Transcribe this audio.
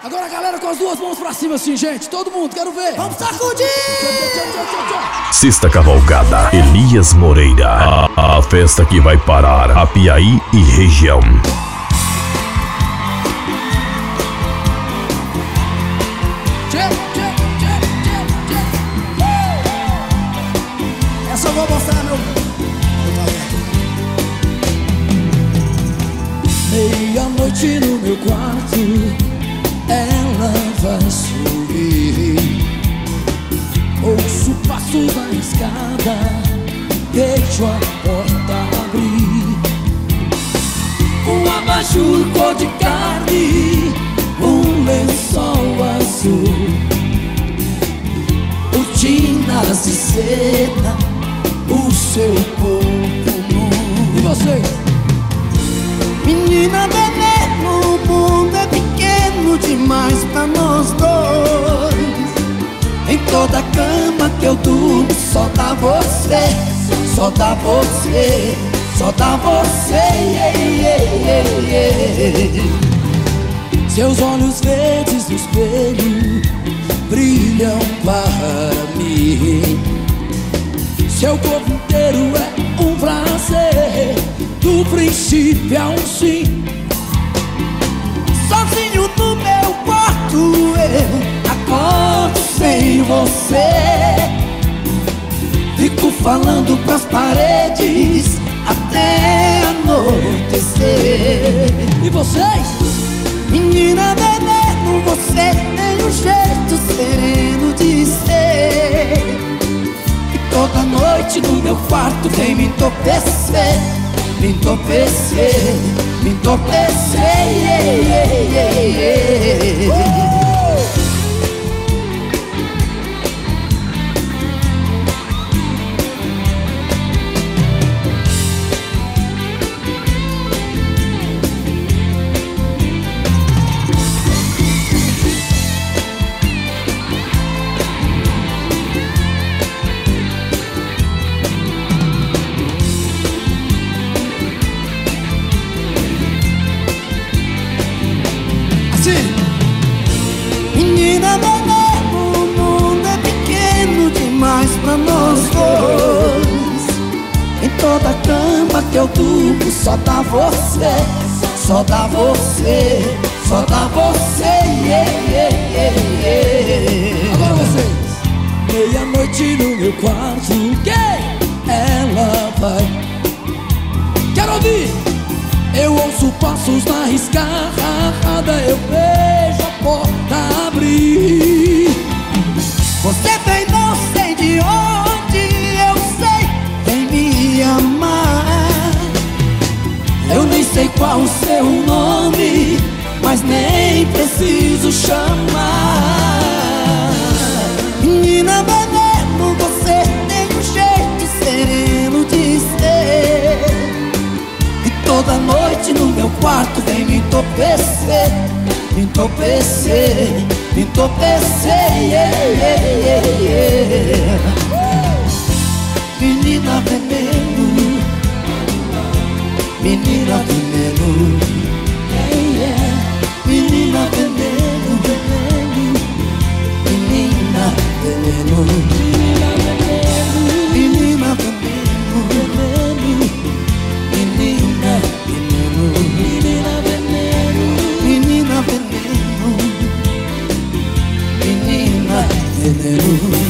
Agora a galera com as duas mãos pra cima assim, gente. Todo mundo, quero ver. Vamos sacudir! Sexta Cavalgada, Elias Moreira. A festa que vai parar a Piaí e região. Essa eu vou mostrar, meu meia-noite no meu quarto, ela vai subir. Ouço passos na escada, deixo a porta abrir. Um abajur cor de carne, um lençol azul, cortinas de seda, o seu corpo nu. E vocês? Menina veneno, o mundo é pequeno demais pra nós dois. Em toda cama que eu durmo só dá você, só dá você, só dá você, Seus olhos verdes no espelho brilham para mim. Seu corpo inteiro é um prazer, do princípio ao fim. Sozinho no meu quarto eu acordo sem você. Fico falando pras paredes até anoitecer. E vocês? Menina veneno, você tem um jeito sereno de ser. E toda noite no meu quarto vem me entorpecer, me entorpecer, me entorpecer. Menina veneno, o mundo é pequeno demais pra nós dois. Em toda cama que eu durmo só dá você, só dá você, só dá você. Agora vocês. Meia-noite no meu quarto, ela vai. Quero ouvir! Eu ouço passos na escada, eu vejo a porta abrir. Você vem não sei de onde, eu sei, vem me amar. Eu nem sei qual o seu nome, mas nem preciso chamar. Menina veneno, você tem um jeito sereno de ser. Toda noite no meu quarto vem me entorpecer, me entorpecer, me entorpecer. Menina veneno, menina veneno, menina veneno, menina veneno, menina veneno, menina veneno. Menina veneno, menina veneno, menina veneno, menina veneno.